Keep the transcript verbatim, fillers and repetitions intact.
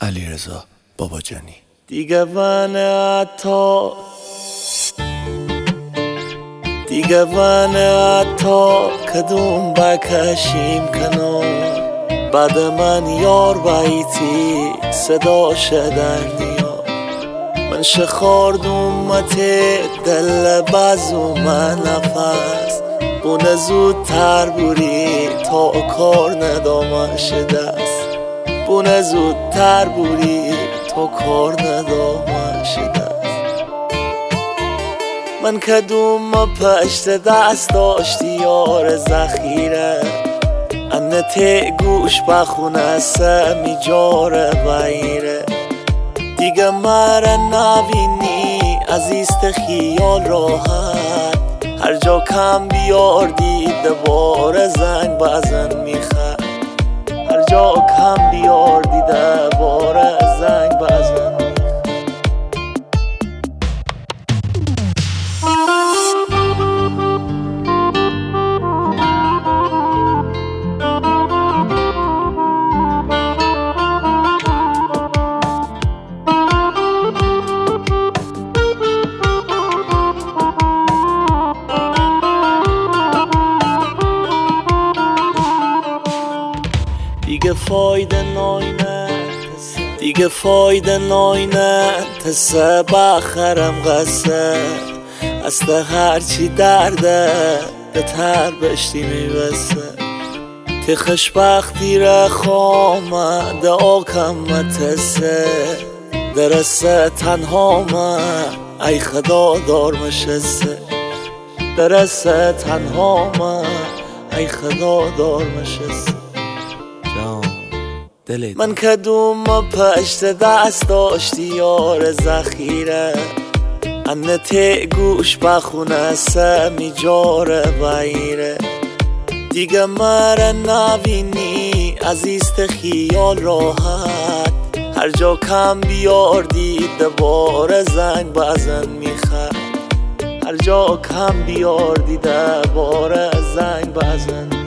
علیرضا باباجانی. دیگه من عطا دیگه من عطا کدوم بکشیم کنار، بعد من یار بایتی صداش در نیا. من شخارد اومته دل بازو من نفس، بونه زودتر بوری تا کار ندامش دست، بونه زودتر بوری تا کار ندامش دست. من کدوم پشت دست داشتی یار ذخیره، انه تی گوش بخونه سمی جاره بایره. دیگه مره نبینی عزیزت خیال راحت، هر جا کم بیاردی دوباره زنگ بزن میخواد، هر جا کم بیاردی دوباره زنگ بزن. دیگه فایده ناینه دیگه فایده ناینه تسه بخرم قصه، است هرچی درده به تر بشتی میبسه. تی خوشبختی را خوامه دعا کم تسه، درسه تنها من ای خدا دار مشسته، درسه تنها من ای خدا دار مشسته. من کدوم پشت دست داشتی یار ذخیره، انه تی گوش بخونه سمی جاره بایره. دیگه مره نبینی عزیزت خیال راحت، هر جا کم بیاردی دوباره زنگ بزن میخواد، هر جا کم بیاردی دوباره زنگ بزن.